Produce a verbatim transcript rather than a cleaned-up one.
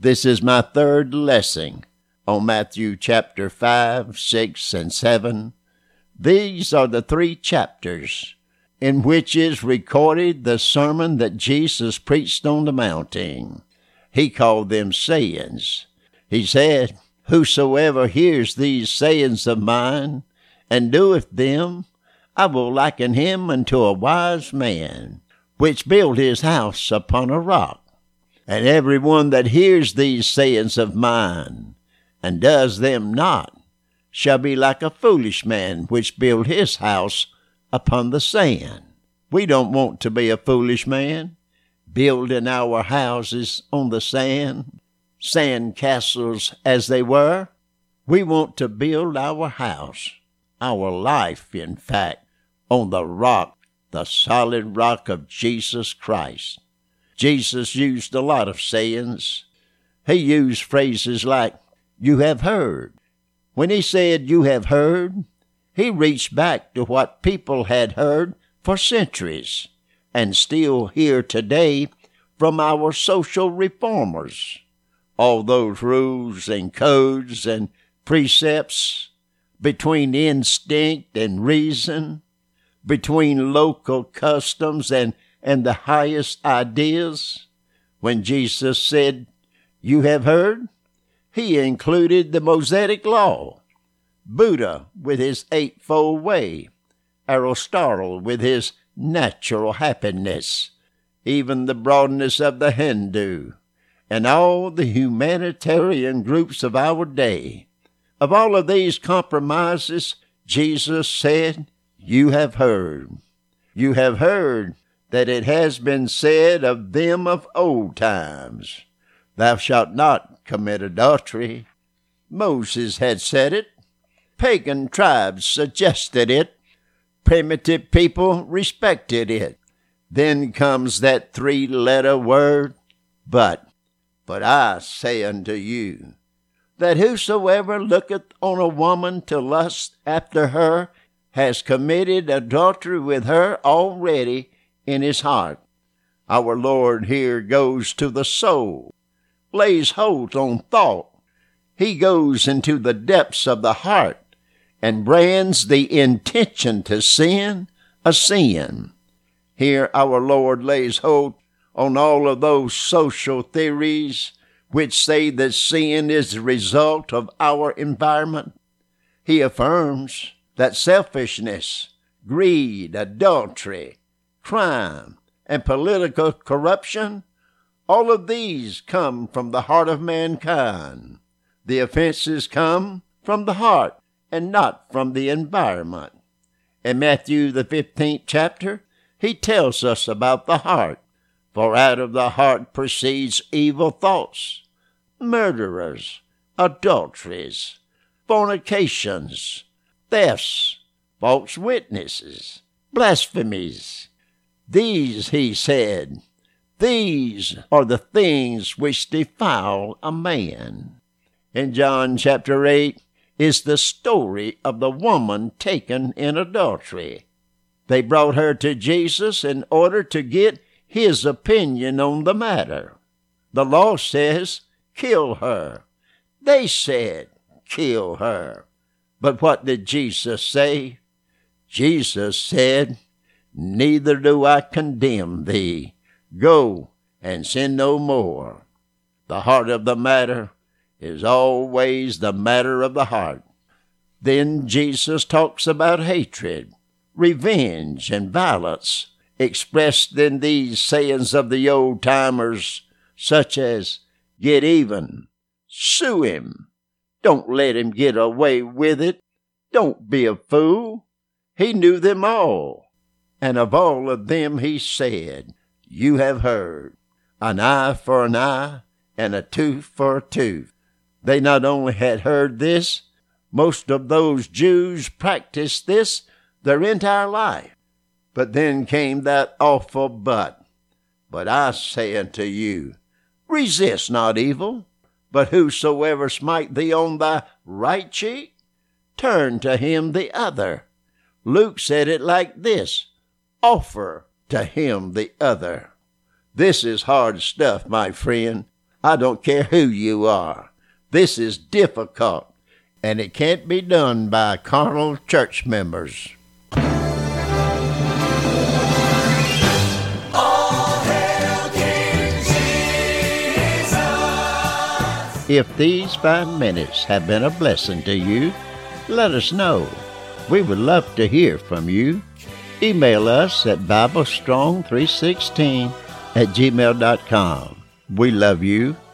This is my third lesson on Matthew chapter five, six, and seven. These are the three chapters in which is recorded the sermon that Jesus preached on the mountain. He called them sayings. He said, "Whosoever hears these sayings of mine, and doeth them, I will liken him unto a wise man, which built his house upon a rock. And every one that hears these sayings of mine, and does them not, shall be like a foolish man, which built his house upon the sand." We don't want to be a foolish man, building our houses on the sand, sand castles as they were. We want to build our house, our life, in fact, on the rock, the solid rock of Jesus Christ. Jesus used a lot of sayings. He used phrases like, "You have heard." When he said, "You have heard," he reached back to what people had heard for centuries and still hear today from our social reformers. All those rules and codes and precepts between instinct and reason, between local customs and, and the highest ideas. When Jesus said, "You have heard," he included the Mosaic Law, Buddha with his Eightfold Way, Aristotle with his natural happiness, even the broadness of the Hindu, and all the humanitarian groups of our day. Of all of these compromises, Jesus said, "You have heard. You have heard that it has been said of them of old times, Thou shalt not commit adultery." Moses had said it. Pagan tribes suggested it. Primitive people respected it. Then comes that three-letter word, but. But I say unto you, that whosoever looketh on a woman to lust after her has committed adultery with her already in his heart. Our Lord here goes to the soul, lays hold on thought. He goes into the depths of the heart and brands the intention to sin a sin. Here our Lord lays hold on all of those social theories which say that sin is the result of our environment. He affirms that selfishness, greed, adultery, crime, and political corruption, all of these come from the heart of mankind. The offenses come from the heart and not from the environment. In Matthew, the fifteenth chapter, he tells us about the heart. For out of the heart proceeds evil thoughts, murderers, adulteries, fornications, thefts, false witnesses, blasphemies. These, he said, these are the things which defile a man. In John chapter eight is the story of the woman taken in adultery. They brought her to Jesus in order to get his opinion on the matter. The law says, "Kill her." They said, "Kill her." But what did Jesus say? Jesus said, "Neither do I condemn thee. Go and sin no more." The heart of the matter is always the matter of the heart. Then Jesus talks about hatred, revenge, and violence, expressed in these sayings of the old-timers, such as, "Get even," "Sue him," "Don't let him get away with it," "Don't be a fool." He knew them all, and of all of them he said, "You have heard, an eye for an eye, and a tooth for a tooth." They not only had heard this, most of those Jews practiced this their entire life. But then came that awful but. But I say unto you, resist not evil, but whosoever smite thee on thy right cheek, turn to him the other. Luke said it like this, offer to him the other. This is hard stuff, my friend. I don't care who you are. This is difficult, and it can't be done by carnal church members. If these five minutes have been a blessing to you, let us know. We would love to hear from you. Email us at bible strong three sixteen at gmail dot com. We love you,